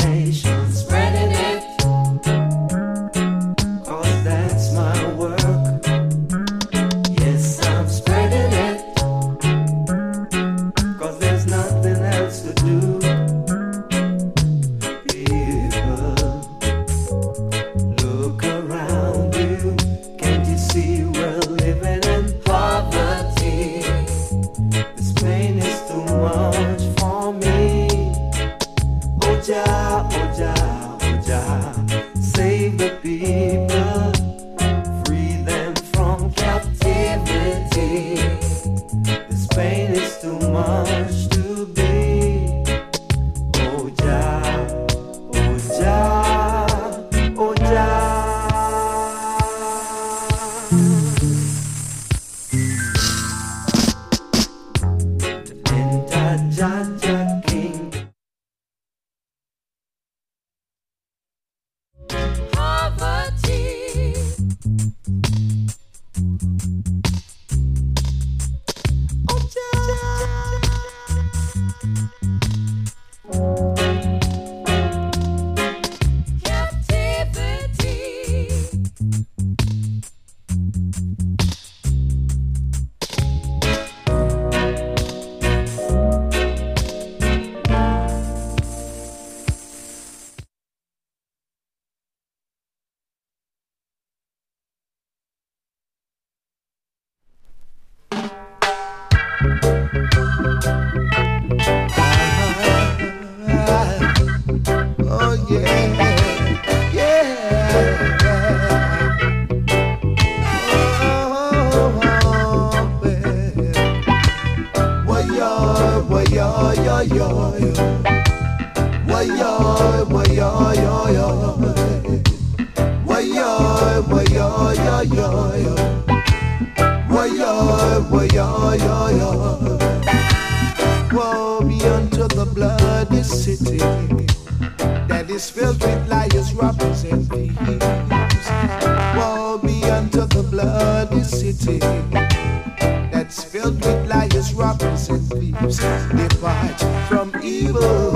nation, spreading it, 'cause that's my work. Yes, I'm spreading it, 'cause there's nothing else to do. People, look around you. Can't you see we're living in poverty? This pain is too much for me. Oh Jah, oh Jah, oh Jah, save the people, free them from captivity. This pain is too much to be. Oh Jah, oh Jah, oh Jah. Enter Jah Jah King. Poverty. Oh, captivity. Oh yeah, yeah. Oh, baby. Why-yo, why-yo, yo, yo, yo. Why-yo, why-yo, yo, yo. Why-yo, why-yo, yo, yo, yo. Why-yo, why-yo, yo, yo. Woe be unto the bloody city that is filled with liars, robbers, and thieves. Woe be unto the bloody city that's filled with liars, robbers, and thieves. Depart from evil,